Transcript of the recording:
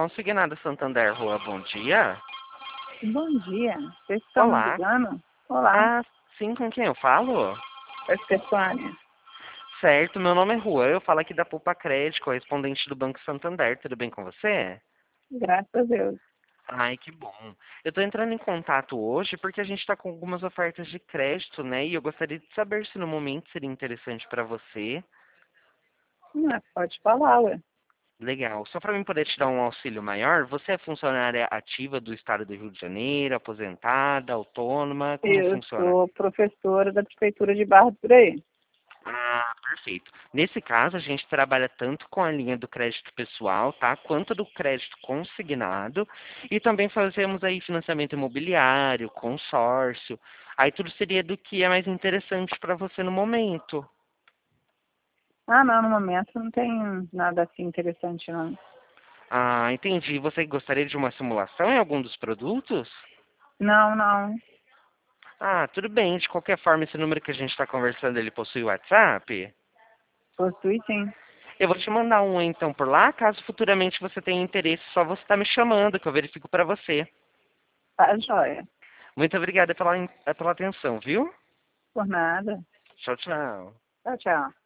Consignado Santander Rua, bom dia. Bom dia. Vocês estão me Olá. ligando? Olá, Ah, sim, com quem eu falo? é Stefânia. Certo, meu nome é Juan, eu falo aqui da Poupa Crédito, correspondente do Banco Santander, tudo bem com você? Graças a Deus. Ai, que bom. Eu tô entrando em contato hoje porque a gente tá com algumas ofertas de crédito, né? E eu gostaria de saber se no momento seria interessante para você. Pode falar, ué. Legal. Só para mim poder te dar um auxílio maior, você é funcionária ativa do Estado do Rio de Janeiro, aposentada, autônoma? Como Eu funciona? sou professora da Prefeitura de Barra do Piraí. Ah, perfeito. Nesse caso, a gente trabalha tanto com a linha do crédito pessoal, tá? Quanto do crédito consignado. E também fazemos aí financiamento imobiliário, consórcio. Aí tudo seria do que é mais interessante para você no momento. Não, no momento não tem nada assim interessante, não. Ah, entendi. Você gostaria de uma simulação em algum dos produtos? Não, não. Ah, tudo bem. De qualquer forma, esse número que a gente está conversando, ele possui WhatsApp? Possui sim. Eu vou te mandar um então por lá, caso futuramente você tenha interesse, só você tá me chamando, que eu verifico para você. Tá joia. Muito obrigada pela atenção, viu? Por nada. Tchau, tchau. Tchau, tchau.